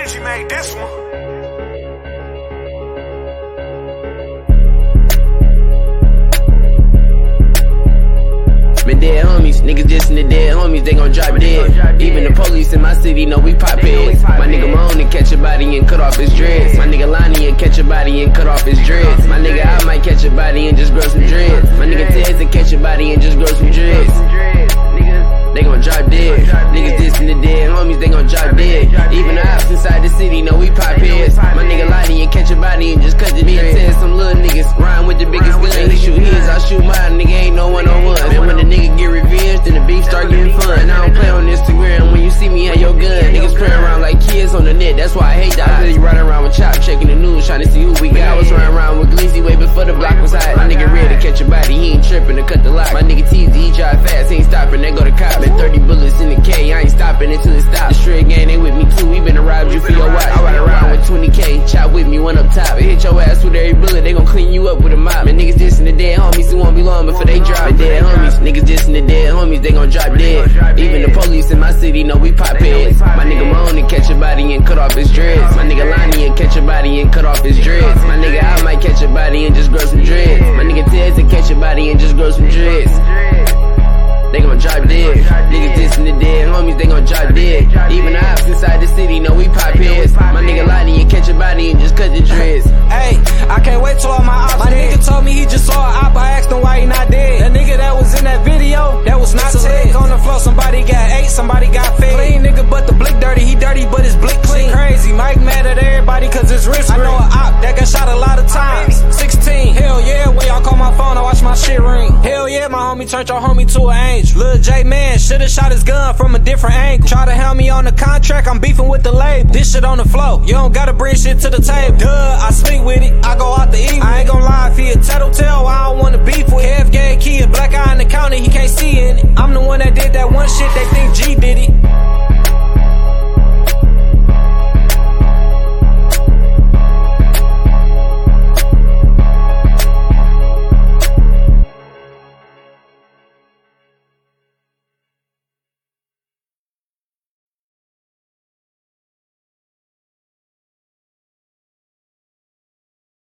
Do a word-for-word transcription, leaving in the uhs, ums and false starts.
Breezy made this one. My dead homies, niggas dissing the dead homies, they gon' drop dead. Even the police in my city know we pop heads. My nigga Moan and catch a body and cut off his dreads. My nigga Lonnie and catch a body and cut off his dreads. My nigga I might catch a body and just grow some dreads. My nigga Tez and catch a body and just grow some dreads. They gon' drop dead. Niggas dissing the dead homies, they gon' drop dead. Even the ops inside the city know we pop heads. My nigga Lonnie and catch a body and just cut the dreads. Tez some little niggas rhyme with the biggest gun. He shoot his, I shoot mine, nigga ain't no one on one. And when the nigga get revenge, then the beef start getting fun. I don't play on Instagram, when you see me have your gun. Niggas playing around like kids on the net, that's why I hate that. I really running around with Chop, checking the news, trying to see who we got. I was running around with Gleezy way before the block was hot. My nigga ready to catch a body, he ain't tripping to cut the lock. My nigga T Z, he drive fast, he ain't stopping, they go to cop. Been thirty bullets in the K, I ain't stopping until it stops. The Shred gang, they with me too, we been to rob you for your watch. I ride around with twenty K, Chop with me, one up top. I hit your ass with every bullet, they gon' clean you up with a mop. And niggas dissing the dead homies, it won't be long before they drop. The dead homies, niggas dissing the dead homies, they gon' drop dead. Even the police in my city know we pop heads. My nigga Moan and catch a body and cut off his dreads. My nigga Lonnie and catch a body and cut off his dreads. My nigga I might catch a body and just grow some dreads. My nigga Tez and catch a body and just grow some dreads. They gon' drop dead. Niggas dissing the dead homies, they gon' drop dead. Even the ops inside the city know we pop heads. My nigga Lonnie and catch a body and just cut the dreads. Hey, I can't wait till all my ops. My nigga told me he just saw an op, I asked him why he not dead. That nigga that was in that video, that was not Ted. On the floor, somebody got ate, somebody got fed. Clean nigga, but the blick dirty, he dirty, but his blick clean. Crazy, Mike mad at everybody cause it's wrist. I know an op that got shot a lot of times. sixteen, hell yeah, when y'all call my phone, I watch my shit ring. Hell yeah, my homie turned your homie to an angel. Lil J man should've shot his gun from a different angle. Try to help me on the contract, I'm beefing with the label. This shit on the flow, you don't gotta bring shit to the table. Duh, I sleep with it, I go out to eat. I ain't gon' lie, if he a tattletale, I don't wanna beef with. Kev gang